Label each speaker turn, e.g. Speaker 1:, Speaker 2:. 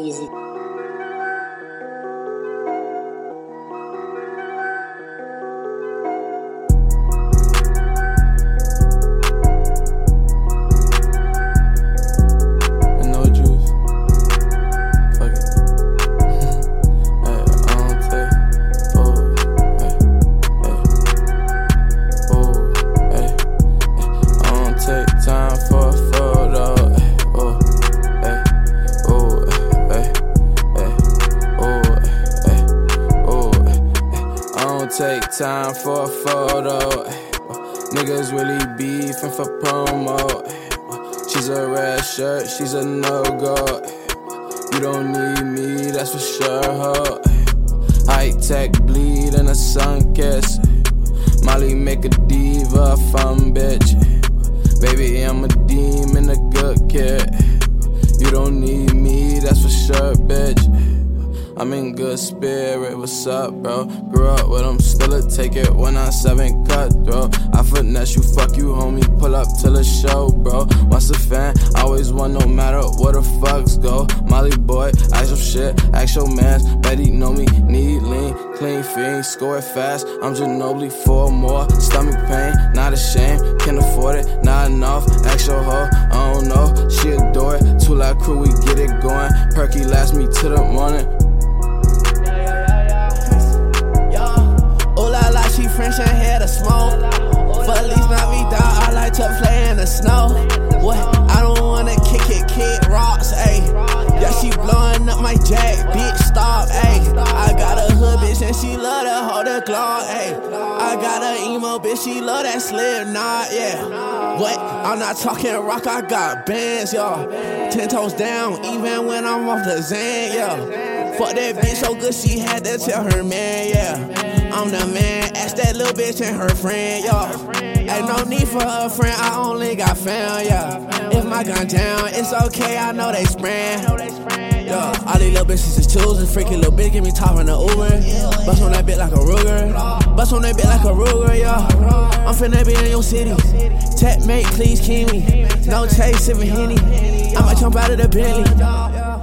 Speaker 1: music.
Speaker 2: Take time for a photo. Niggas really beefing for promo. She's a red shirt, she's a no-go. You don't need me, that's for sure, ho. High-tech bleed and a sun kiss. Molly make a diva, a fun bitch. Baby, I'm a demon, a good kid. You don't need me, that's for sure, bitch. I'm in good spirit, what's up, bro? Grew up with them, still a take it when I'm 7 cutthroat. I finesse you, fuck you, homie, pull up to the show, bro. Once a fan, always one, no matter where the fucks go. Molly boy, ask your shit, ask your mans. Betty know me, need lean, clean fiend, score it fast. I'm Ginobili for more, stomach pain, not ashamed, can afford it, not enough. Ask your hoe, I don't know, she adore it. 2 Live Crew, we get it going. Perky last me to the morning.
Speaker 3: She French and had a smoke. Feliz Navidad, I like to play in the snow. What? I don't wanna kick rocks, ayy. Yeah, she blowing up my jack, bitch, stop, ayy. I got a hood bitch and she love to hold the Glock, ayy. I got a emo bitch, she love that Slipknot, yeah. What? I'm not talking rock, I got bands, y'all. 10 toes down, even when I'm off the Xan, yeah. Fuck that bitch so good, she had to tell her man, yeah. I'm the man, ask that little bitch and her friend, y'all. Ain't no need for a friend, I only got fam, yeah. If my gun down, it's okay, I know they spraying. Yeah, all these little bitches is choosing, freaky little bitch, give me top in the Uber. Bust on that bit like a Ruger, bust on that bit like a Ruger, yeah. I'm finna be in your city, tech mate, please keep me. No chase, sippin' Henny, I might jump out of the Bentley.